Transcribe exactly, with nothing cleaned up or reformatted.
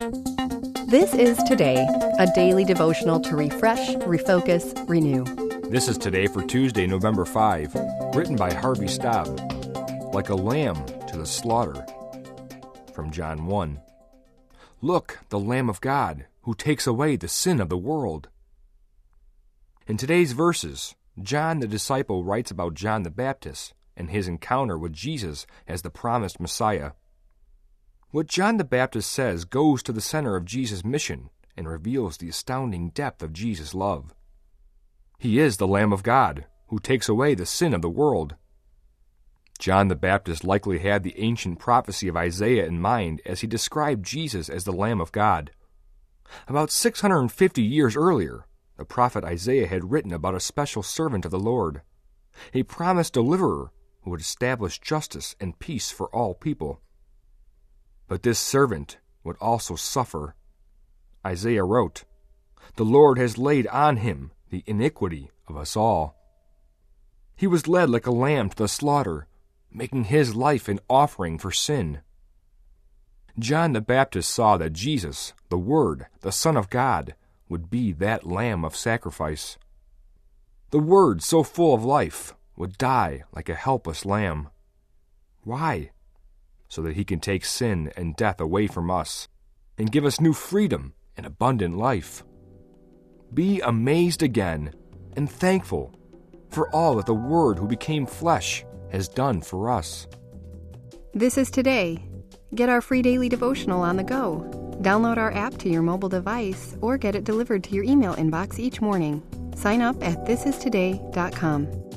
This is Today, a daily devotional to refresh, refocus, renew. This is Today for Tuesday, November fifth, written by Harvey Staub. Like a lamb to the slaughter. From John one. Look, the Lamb of God, who takes away the sin of the world. In today's verses, John the disciple writes about John the Baptist and his encounter with Jesus as the promised Messiah. What John the Baptist says goes to the center of Jesus' mission and reveals the astounding depth of Jesus' love. He is the Lamb of God, who takes away the sin of the world. John the Baptist likely had the ancient prophecy of Isaiah in mind as he described Jesus as the Lamb of God. About six hundred fifty years earlier, the prophet Isaiah had written about a special servant of the Lord, a promised deliverer who would establish justice and peace for all people. But this servant would also suffer. Isaiah wrote, "The Lord has laid on him the iniquity of us all. He was led like a lamb to the slaughter, making his life an offering for sin." John the Baptist saw that Jesus, the Word, the Son of God, would be that lamb of sacrifice. The Word, so full of life, would die like a helpless lamb. Why? So that he can take sin and death away from us and give us new freedom and abundant life. Be amazed again and thankful for all that the Word who became flesh has done for us. This is Today. Get our free daily devotional on the go. Download our app to your mobile device or get it delivered to your email inbox each morning. Sign up at this is today dot com.